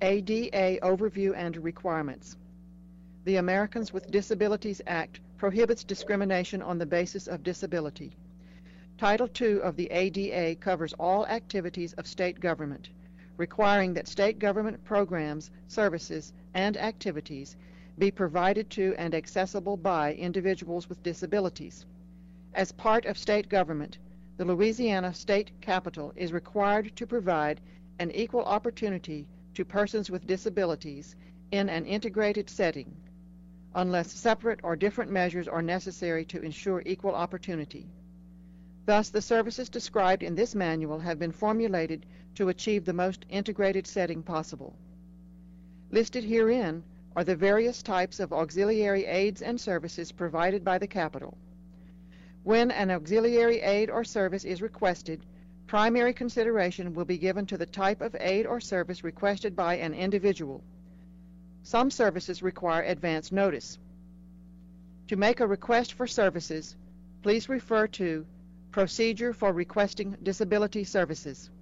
ADA Overview and Requirements. The Americans with Disabilities Act prohibits discrimination on the basis of disability. Title II of the ADA covers all activities of state government, requiring that state government programs, services, and activities be provided to and accessible by individuals with disabilities. As part of state government, the Louisiana State Capitol is required to provide an equal opportunity to persons with disabilities in an integrated setting, unless separate or different measures are necessary to ensure equal opportunity. Thus, the services described in this manual have been formulated to achieve the most integrated setting possible. Listed herein are the various types of auxiliary aids and services provided by the Capitol. When an auxiliary aid or service is requested, primary consideration will be given to the type of aid or service requested by an individual. Some services require advance notice. To make a request for services, please refer to Procedure for Requesting Disability Services.